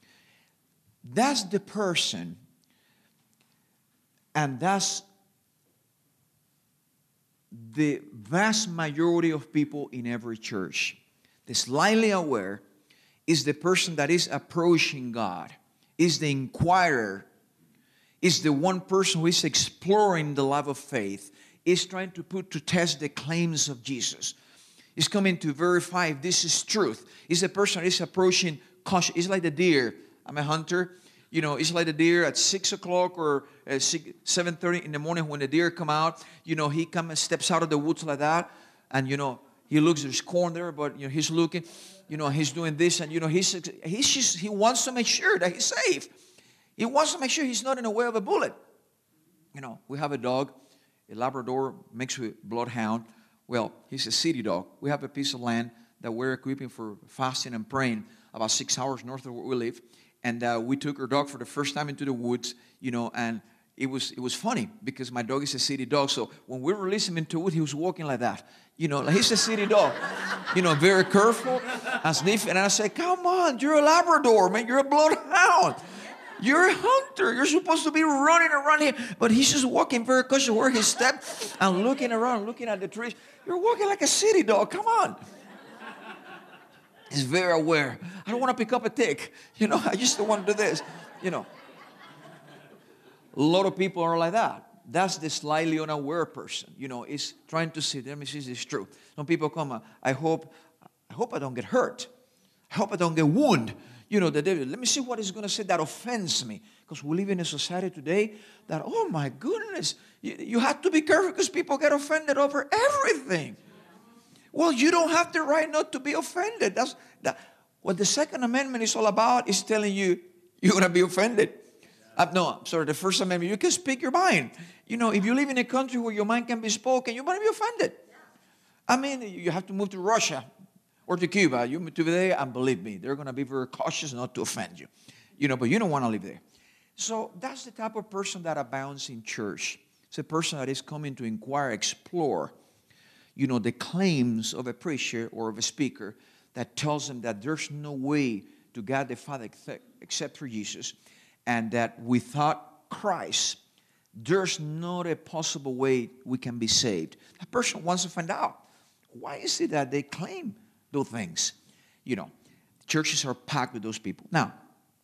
That's the person, and that's the vast majority of people in every church. The slightly aware is the person that is approaching God, is the inquirer, is the one person who is exploring the life of faith, is trying to put to test the claims of Jesus, is coming to verify if this is truth. Is the person that is approaching caution. It's like the deer. I'm a hunter. You know, it's like the deer at six o'clock or uh, seven thirty in the morning when the deer come out. You know, he comes and steps out of the woods like that. And, you know, he looks, there's corn there, but, you know, he's looking. You know, he's doing this. And, you know, he's, he's just, he wants to make sure that he's safe. He wants to make sure he's not in the way of a bullet. You know, we have a dog, a Labrador mixed with bloodhound. Well, he's a city dog. We have a piece of land that we're equipping for fasting and praying about six hours north of where we live. And uh, we took our dog for the first time into the woods, you know, and it was it was funny because my dog is a city dog. So when we released him into it, he was walking like that. You know, like he's a city dog. You know, very careful and sniffing. And I said, come on, you're a Labrador, man. You're a bloodhound. You're a hunter. You're supposed to be running around here. But he's just walking very cautious where he stepped and looking around, looking at the trees. You're walking like a city dog. Come on. He's very aware. I don't want to pick up a tick. You know, I just don't want to do this. You know. A lot of people are like that. That's the slightly unaware person. You know, is trying to see, let me see if this is true. Some people come, I hope, I hope I don't get hurt. I hope I don't get wounded. You know, the devil, let me see what he's going to say that offends me. Because we live in a society today that, oh my goodness, you, you have to be careful because people get offended over everything. Well, you don't have the right not to be offended. That's that. What the Second Amendment is all about is telling you you're going to be offended. Uh, no, I'm sorry, the First Amendment, you can speak your mind. You know, if you live in a country where your mind can be spoken, you're going to be offended. I mean, you have to move to Russia or to Cuba. You move to there, and believe me, they're going to be very cautious not to offend you. You know, but you don't want to live there. So that's the type of person that abounds in church. It's a person that is coming to inquire, explore, you know, the claims of a preacher or of a speaker that tells them that there's no way to God the Father except through Jesus. And that without Christ, there's not a possible way we can be saved. That person wants to find out, why is it that they claim those things? You know, churches are packed with those people. Now,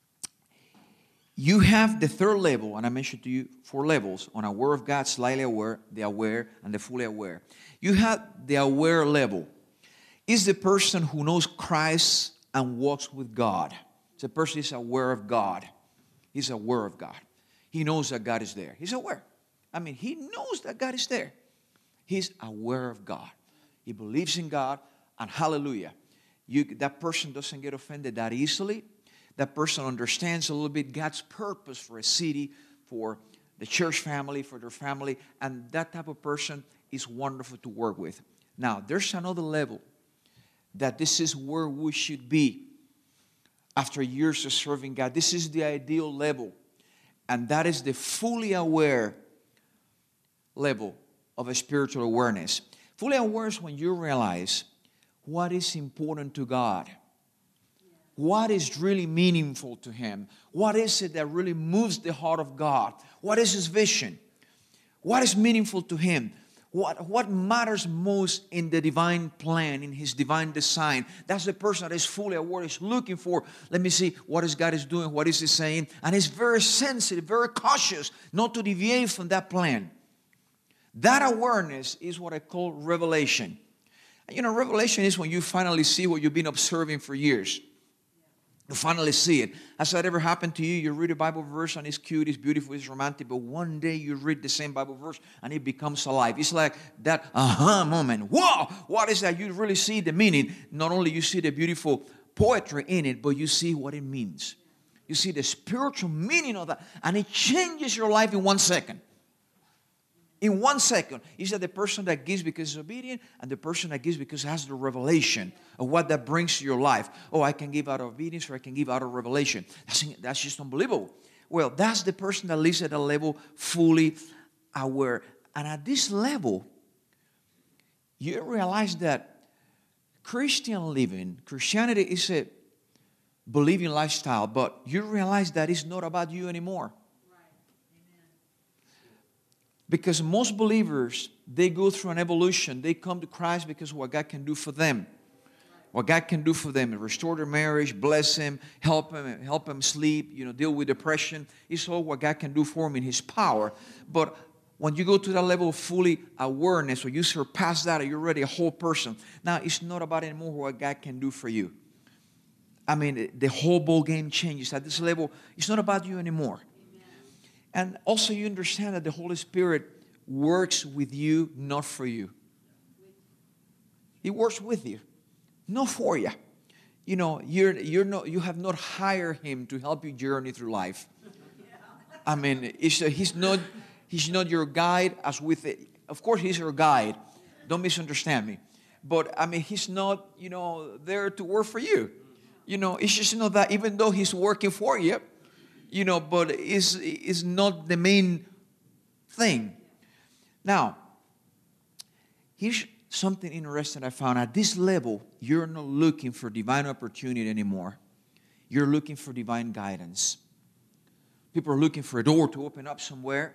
you have the third level, and I mentioned to you four levels, on aware of God, slightly aware, the aware, and the fully aware. You have the aware level. Is the person who knows Christ and walks with God. It's a person who is aware of God. He's aware of God. He knows that God is there. He's aware. I mean, he knows that God is there. He's aware of God. He believes in God, and hallelujah. You, that person doesn't get offended that easily. That person understands a little bit God's purpose for a city, for the church family, for their family, and that type of person is wonderful to work with. Now, there's another level that this is where we should be. After years of serving God, this is the ideal level. And that is the fully aware level of a spiritual awareness. Fully aware is when you realize what is important to God. What is really meaningful to Him. What is it that really moves the heart of God? What is His vision? What is meaningful to Him? What, what matters most in the divine plan, in His divine design? That's the person that is fully aware, is looking for, let me see, what is God is doing, what is He saying? And is very sensitive, very cautious, not to deviate from that plan. That awareness is what I call revelation. And you know, revelation is when you finally see what you've been observing for years. You finally see it. Has that ever happened to you? You read a Bible verse and it's cute, it's beautiful, it's romantic, but one day you read the same Bible verse and it becomes alive. It's like that aha moment. Whoa! What is that? You really see the meaning. Not only you see the beautiful poetry in it, but you see what it means. You see the spiritual meaning of that, and it changes your life in one second. In one second. Is that the person that gives because he's obedient, and the person that gives because he has the revelation of what that brings to your life. Oh, I can give out of obedience, or I can give out of revelation. That's, that's just unbelievable. Well, that's the person that lives at a level fully aware. And at this level, you realize that Christian living, Christianity is a believing lifestyle, but you realize that it's not about you anymore. Because most believers, they go through an evolution. They come to Christ because of what God can do for them. What God can do for them. Restore their marriage, bless them, help them, help them sleep, you know, deal with depression. It's all what God can do for them in His power. But when you go to that level of fully awareness, or you surpass that, or you're already a whole person, now it's not about anymore what God can do for you. I mean, the whole ball game changes. At this level, it's not about you anymore. And also you understand that the Holy Spirit works with you, not for you. He works with you, not for you. You know, you're, you're not, you have not hired Him to help you journey through life. I mean, it's, he's, not, he's not your guide as with it. Of course, He's your guide. Don't misunderstand me. But, I mean, He's not, you know, there to work for you. You know, it's just not that even though He's working for you, you know, but it's, it's not the main thing. Now, here's something interesting I found. At this level, you're not looking for divine opportunity anymore. You're looking for divine guidance. People are looking for a door to open up somewhere,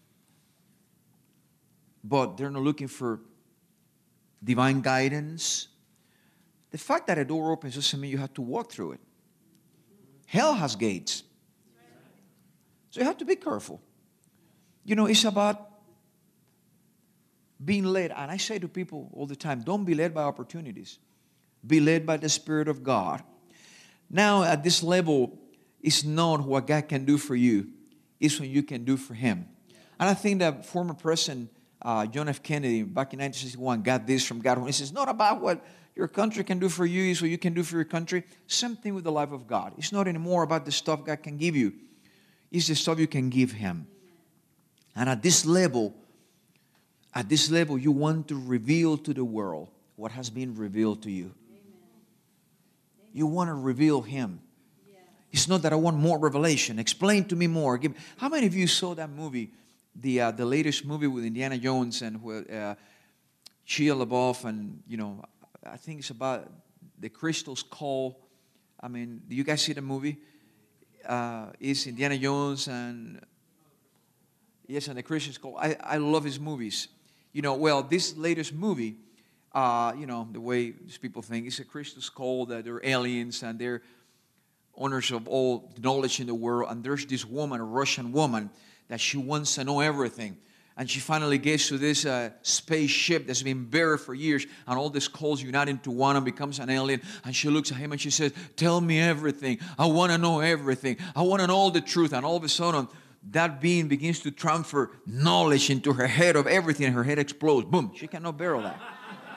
but they're not looking for divine guidance. The fact that a door opens doesn't mean you have to walk through it. Hell has gates. So you have to be careful. You know, it's about being led. And I say to people all the time, don't be led by opportunities. Be led by the Spirit of God. Now, at this level, it's not what God can do for you. It's what you can do for Him. And I think that former President uh, John F. Kennedy, back in nineteen sixty-one, got this from God. He says, it's not about what your country can do for you. It's what you can do for your country. Same thing with the life of God. It's not anymore about the stuff God can give you. It's the stuff you can give Him. And at this level, at this level, you want to reveal to the world what has been revealed to you. You want to reveal Him. It's not that I want more revelation. Explain to me more. Give, how many of you saw that movie, the uh, the latest movie with Indiana Jones and uh, Shia LaBeouf, and you know, I think it's about the Crystal Skull. I mean, do you guys see the movie? Uh, it's Indiana Jones and yes, and the Crystal Skull. I I love his movies. You know, well, this latest movie, uh, you know, the way these people think, it's a Crystal Skull, that they're aliens and they're owners of all knowledge in the world. And there's this woman, a Russian woman, that she wants to know everything. And she finally gets to this uh, spaceship that's been buried for years, and all the skulls unite into one and becomes an alien. And she looks at him and she says, tell me everything. I want to know everything. I want to know all the truth. And all of a sudden, that being begins to transfer knowledge into her head of everything, and her head explodes. Boom. She cannot bear all that.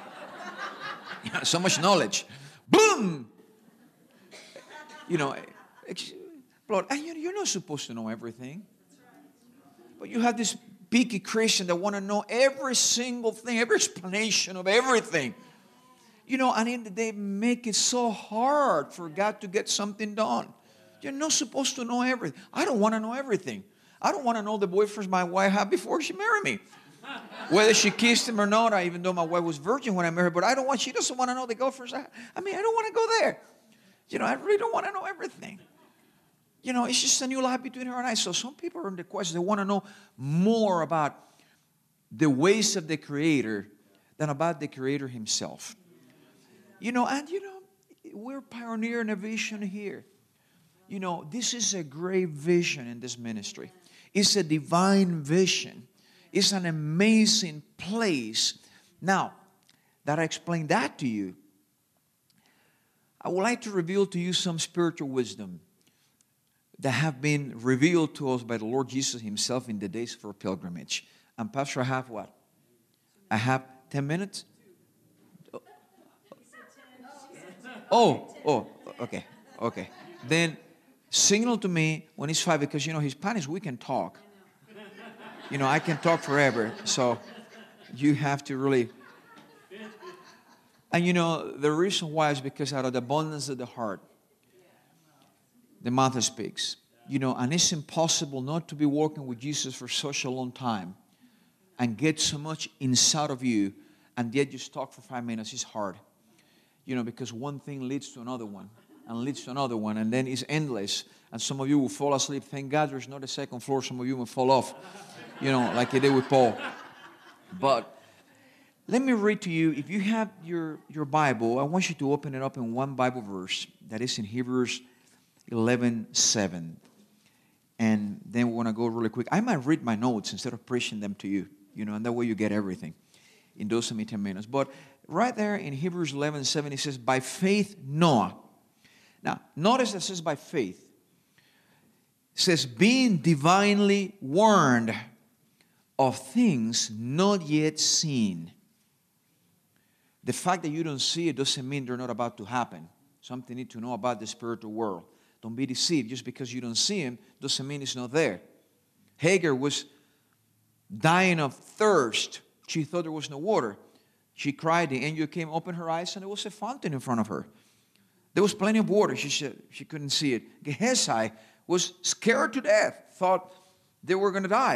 So much knowledge. Boom. You know, explode. And you're not supposed to know everything. But you have this picky Christian that want to know every single thing, every explanation of everything. You know, and in the day, make it so hard for God to get something done. You're not supposed to know everything. I don't want to know everything. I don't want to know the boyfriends my wife had before she married me. Whether she kissed him or not, I, even though my wife was virgin when I married her, but I don't want, she doesn't want to know the girlfriends I had. I mean, I don't want to go there. You know, I really don't want to know everything. You know, it's just a new life between her and I. So some people are in the quest. They want to know more about the ways of the Creator than about the Creator Himself. You know, and you know, we're pioneering a vision here. You know, this is a great vision in this ministry. It's a divine vision. It's an amazing place. Now, that I explained that to you, I would like to reveal to you some spiritual wisdom that have been revealed to us by the Lord Jesus Himself in the days of our pilgrimage. And Pastor, I have what? I have ten minutes? Oh, oh, okay, okay. Then signal to me when it's five, because, you know, Hispanics, we can talk. You know, I can talk forever. So you have to really... And, you know, the reason why is because out of the abundance of the heart, the mouth speaks. You know, and it's impossible not to be walking with Jesus for such a long time and get so much inside of you, and yet just talk for five minutes. It's hard. You know, because one thing leads to another one, and leads to another one, and then it's endless. And some of you will fall asleep. Thank God there's not a second floor. Some of you will fall off, you know, like they did with Paul. But let me read to you, if you have your, your Bible, I want you to open it up in one Bible verse that is in Hebrews eleven seven. And then we want to go really quick. I might read my notes instead of preaching them to you, you know, and that way you get everything in those ten minutes. But right there in Hebrews eleven seven, it says, by faith Noah. Now, notice it says by faith. It says, being divinely warned of things not yet seen. The fact that you don't see it doesn't mean they're not about to happen. Something you need to know about the spiritual world. Don't be deceived. Just because you don't see him doesn't mean it's not there. Hagar was dying of thirst. She thought there was no water. She cried. The angel came, opened her eyes, and there was a fountain in front of her. There was plenty of water. She said she couldn't see it. Gehazi was scared to death. Thought they were going to die.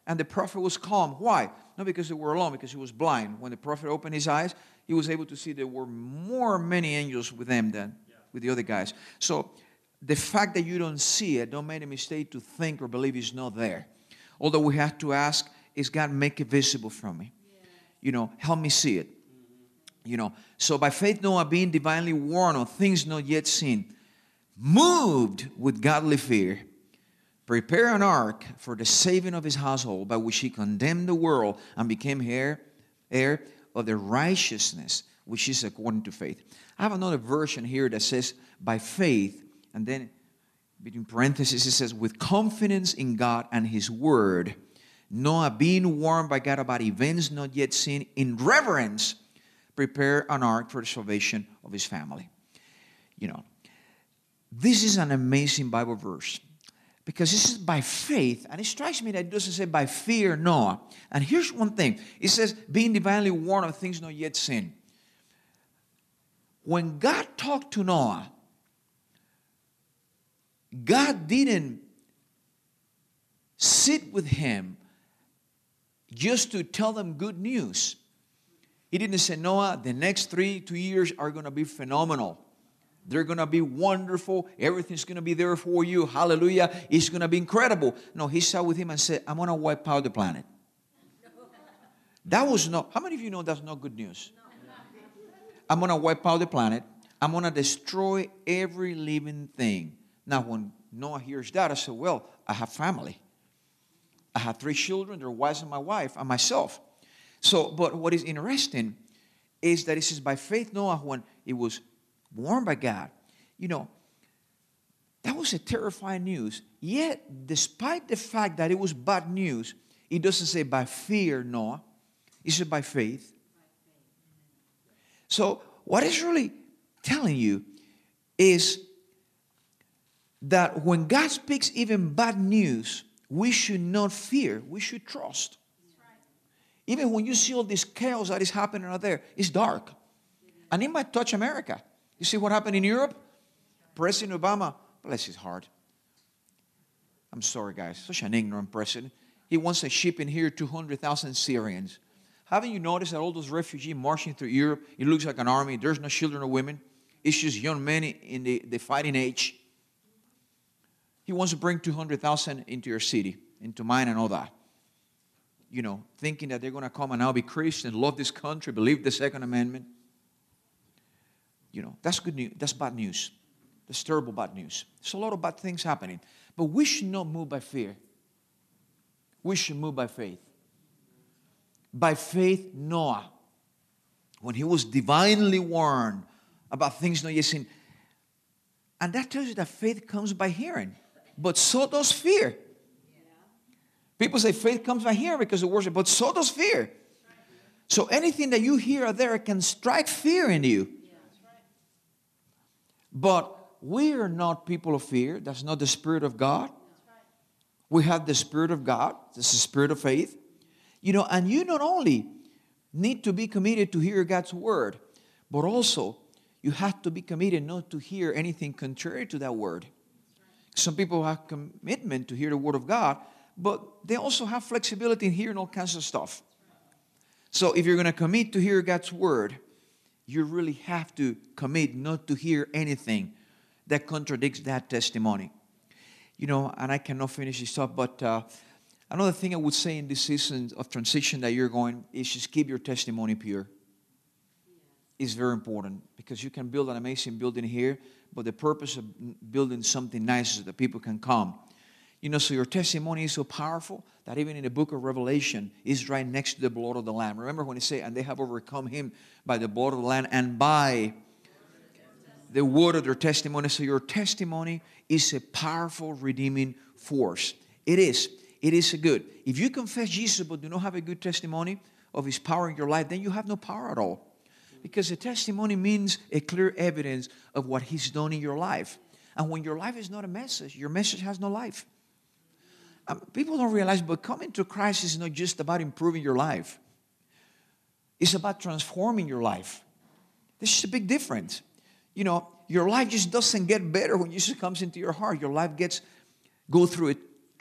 And the prophet was calm. Why? Not because they were alone, because he was blind. When the prophet opened his eyes, he was able to see there were more many angels with them than with the other guys. So the fact that you don't see it, don't make a mistake to think or believe it's not there. Although we have to ask, is God make it visible from me? Yeah. You know, help me see it. Mm-hmm. You know, so by faith Noah, being divinely warned of things not yet seen, moved with godly fear, prepare an ark for the saving of his household, by which he condemned the world and became heir, heir of the righteousness which is according to faith. I have another version here that says, by faith, and then between parentheses it says, with confidence in God and his word, Noah, being warned by God about events not yet seen, in reverence, prepare an ark for the salvation of his family. You know, this is an amazing Bible verse. Because this is by faith, and it strikes me that it doesn't say by fear, Noah. And here's one thing. It says, being divinely warned of things not yet seen. When God talked to Noah, God didn't sit with him just to tell them good news. He didn't say, Noah, the next three, two years are going to be phenomenal. They're going to be wonderful. Everything's going to be there for you. Hallelujah. It's going to be incredible. No, he sat with him and said, I'm going to wipe out the planet. That was not, how many of you know that's not good news? I'm going to wipe out the planet. I'm going to destroy every living thing. Now, when Noah hears that, I said, well, I have family. I have three children, their wives and my wife, and myself. So, but what is interesting is that it says, by faith, Noah, when it was warned by God, you know, that was a terrifying news. Yet, despite the fact that it was bad news, it doesn't say by fear, Noah. It says by faith. So, what it's really telling you is that when God speaks even bad news, we should not fear. We should trust. Even when you see all this chaos that is happening out there, it's dark. And it might touch America. You see what happened in Europe? President Obama, bless his heart. I'm sorry, guys. Such an ignorant president. He wants to ship in here two hundred thousand Syrians. Haven't you noticed that all those refugees marching through Europe, it looks like an army. There's no children or women. It's just young men in the, the fighting age. He wants to bring two hundred thousand into your city, into mine and all that. You know, thinking that they're going to come and now be Christian, love this country, believe the Second Amendment. You know, that's good news. That's bad news. That's terrible bad news. There's a lot of bad things happening. But we should not move by fear. We should move by faith. By faith, Noah, when he was divinely warned about things not yet seen. And that tells you that faith comes by hearing. But so does fear. People say faith comes by hearing because of worship, but so does fear. So anything that you hear out there can strike fear in you. But we are not people of fear. That's not the Spirit of God. We have the Spirit of God. This is the Spirit of faith. You know, and you not only need to be committed to hear God's word, but also you have to be committed not to hear anything contrary to that word. Some people have commitment to hear the word of God, but they also have flexibility in hearing all kinds of stuff. So if you're going to commit to hear God's word, you really have to commit not to hear anything that contradicts that testimony. You know, and I cannot finish this up, but uh, another thing I would say in this season of transition that you're going is just keep your testimony pure. It's very important because you can build an amazing building here, but the purpose of building something nice is so that people can come. You know, so your testimony is so powerful that even in the book of Revelation, it's right next to the blood of the Lamb. Remember when it says, and they have overcome him by the blood of the Lamb and by the word of their testimony. So your testimony is a powerful redeeming force. It is. It is a good. If you confess Jesus but do not have a good testimony of his power in your life, then you have no power at all. Because a testimony means a clear evidence of what he's done in your life. And when your life is not a message, your message has no life. Um, people don't realize, but coming to Christ is not just about improving your life. It's about transforming your life. This is a big difference. You know, your life just doesn't get better when Jesus comes into your heart. Your life gets, go through a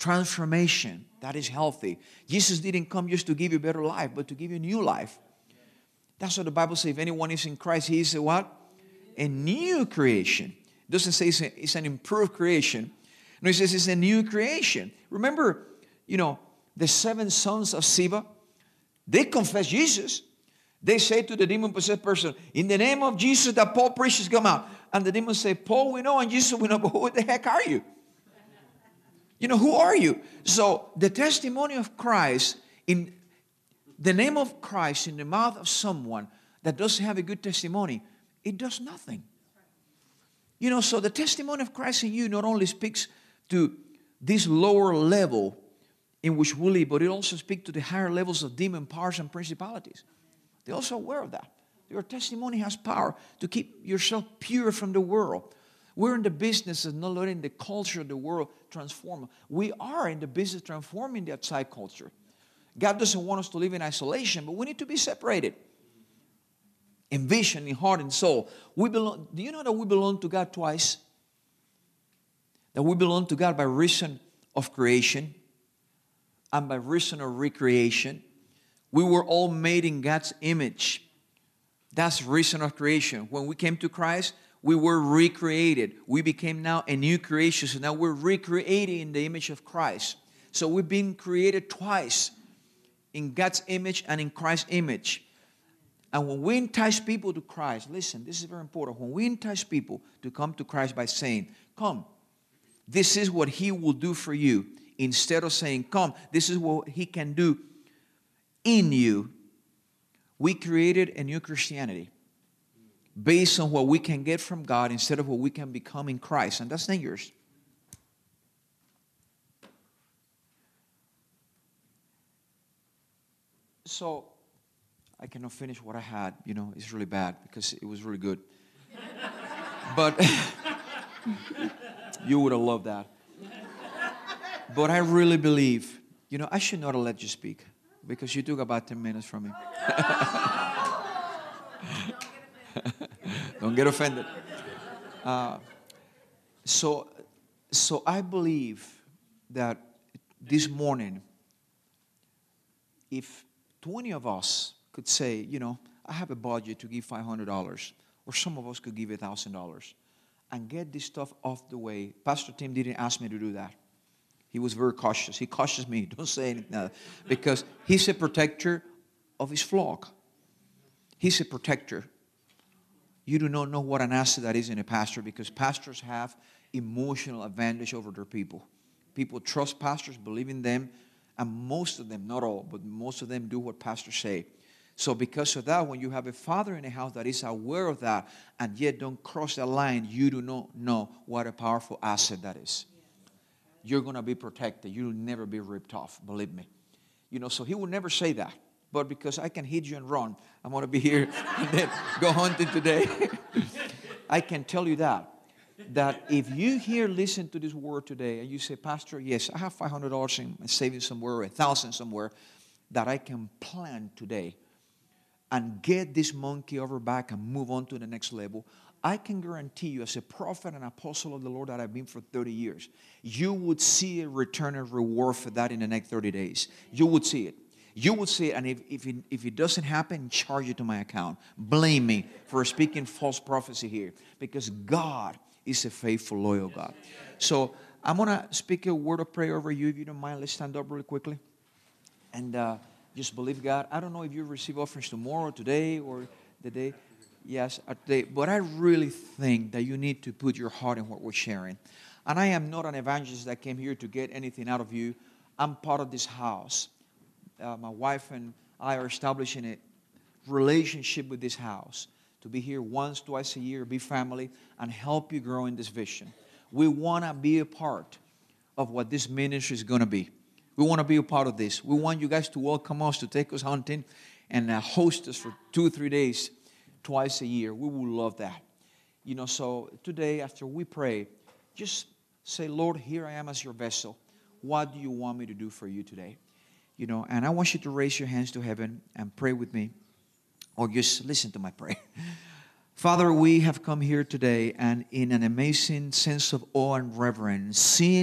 transformation that is healthy. Jesus didn't come just to give you a better life, but to give you a new life. That's what the Bible says. If anyone is in Christ, he is a what? A new creation. It doesn't say it's, a, it's an improved creation. No, it says it's a new creation. Remember, you know, the seven sons of Sceva, they confess Jesus. They say to the demon-possessed person, in the name of Jesus that Paul preaches, come out. And the demons say, Paul we know and Jesus we know, but who the heck are you? You know, who are you? So the testimony of Christ, in the name of Christ in the mouth of someone that doesn't have a good testimony, it does nothing. You know, so the testimony of Christ in you not only speaks to this lower level in which we live, but it also speaks to the higher levels of demon powers and principalities. They're also aware of that. Your testimony has power to keep yourself pure from the world. We're in the business of not letting the culture of the world transform. We are in the business of transforming the outside culture. God doesn't want us to live in isolation, but we need to be separated. In vision, in heart, and soul. We belong. Do you know that we belong to God twice? That we belong to God by reason of creation and by reason of recreation. We were all made in God's image. That's reason of creation. When we came to Christ, we were recreated. We became now a new creation. So now we're recreated in the image of Christ. So we've been created twice, in God's image and in Christ's image. And when we entice people to Christ, listen, this is very important. When we entice people to come to Christ by saying, come, this is what He will do for you. Instead of saying, come, this is what He can do in you. We created a new Christianity based on what we can get from God instead of what we can become in Christ. And that's dangerous. So, I cannot finish what I had. You know, it's really bad because it was really good. But you would have loved that. But I really believe, you know, I should not have let you speak because you took about ten minutes from me. Don't get offended. Uh, so, so I believe that this morning, if twenty of us could say, you know, I have a budget to give five hundred dollars, or some of us could give one thousand dollars, and get this stuff off the way. Pastor Tim didn't ask me to do that. He was very cautious. He cautions me, don't say anything, uh, because he's a protector of his flock. He's a protector. You do not know what an asset that is in a pastor, because pastors have emotional advantage over their people. People trust pastors, believe in them, and most of them, not all, but most of them do what pastors say. So because of that, when you have a father in the house that is aware of that and yet don't cross that line, you do not know what a powerful asset that is. You're going to be protected. You'll never be ripped off, believe me. You know, so he will never say that. But because I can hit you and run, I'm going to be here and then go hunting today. I can tell you that. That if you here listen to this word today and you say, Pastor, yes, I have five hundred dollars in savings somewhere, or one thousand dollars somewhere that I can plan today and get this monkey over back and move on to the next level, I can guarantee you, as a prophet and apostle of the Lord that I've been for thirty years, you would see a return of reward for that in the next thirty days. You would see it. You would see it, and if, if, it, if it doesn't happen, charge it to my account. Blame me for speaking false prophecy here, because God is a faithful, loyal God. So I'm going to speak a word of prayer over you. If you don't mind, let's stand up really quickly. And uh, just believe God. I don't know if you receive offerings tomorrow, today, or the day. Yes, today. But I really think that you need to put your heart in what we're sharing. And I am not an evangelist that came here to get anything out of you. I'm part of this house. Uh, my wife and I are establishing a relationship with this house to be here once, twice a year, be family, and help you grow in this vision. We want to be a part of what this ministry is going to be. We want to be a part of this. We want you guys to welcome us, to take us hunting, and uh, host us for two or three days, twice a year. We will love that. You know, so today, after we pray, just say, Lord, here I am as your vessel. What do you want me to do for you today? You know, and I want you to raise your hands to heaven and pray with me, or just listen to my prayer. Father, we have come here today, and in an amazing sense of awe and reverence, seeing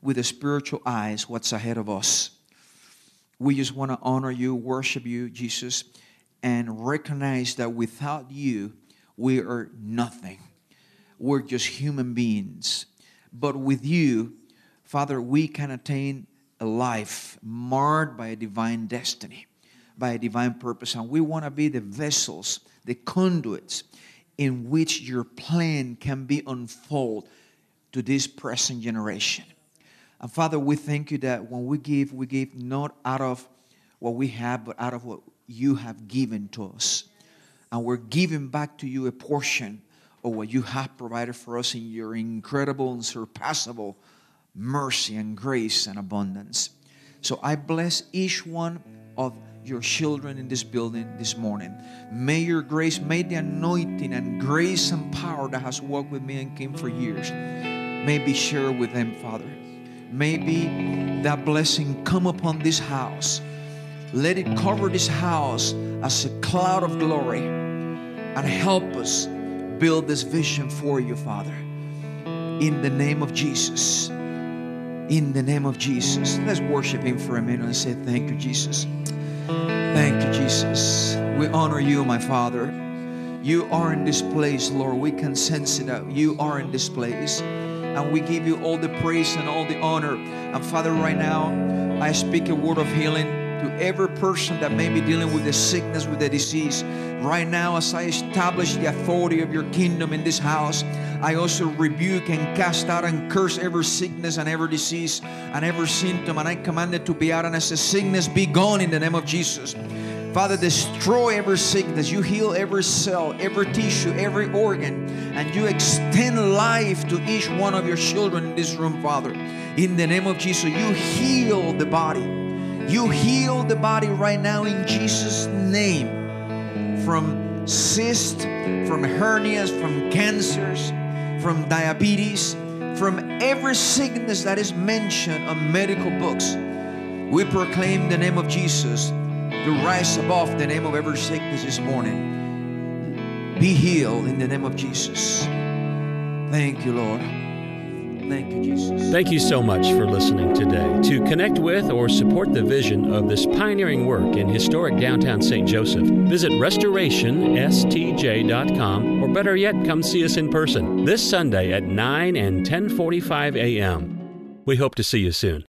with the spiritual eyes what's ahead of us. We just want to honor you, worship you, Jesus, and recognize that without you, we are nothing. We're just human beings. But with you, Father, we can attain a life marred by a divine destiny, by a divine purpose. And we want to be the vessels, the conduits in which your plan can be unfolded to this present generation. And Father, we thank you that when we give, we give not out of what we have, but out of what you have given to us. And we're giving back to you a portion of what you have provided for us in your incredible and surpassable mercy and grace and abundance. So I bless each one of your children in this building this morning. May your grace, may the anointing and grace and power that has walked with me and came for years, may be shared with them, Father. May that blessing come upon this house. Let it cover this house as a cloud of glory and help us build this vision for you, Father. In the name of Jesus. In the name of Jesus. Let's worship Him for a minute and say, thank you, Jesus. Thank you, Jesus. We honor you, my Father. You are in this place, Lord. We can sense it out. You are in this place. And we give you all the praise and all the honor. And Father, right now, I speak a word of healing to every person that may be dealing with the sickness, with the disease. Right now, as I establish the authority of your kingdom in this house, I also rebuke and cast out and curse every sickness and every disease and every symptom. And I command it to be out. And I say, sickness, be gone in the name of Jesus. Father, destroy every sickness. You heal every cell, every tissue, every organ. And you extend life to each one of your children in this room, Father. In the name of Jesus, you heal the body. You heal the body right now in Jesus' name. From cysts, from hernias, from cancers, from diabetes, from every sickness that is mentioned on medical books. We proclaim the name of Jesus to rise above the name of every sickness this morning. Be healed in the name of Jesus. Thank you, Lord. Thank you, Jesus. Thank you so much for listening today. To connect with or support the vision of this pioneering work in historic downtown Saint Joseph, visit restoration s t j dot com, or better yet, come see us in person this Sunday at nine and ten forty-five a.m. We hope to see you soon.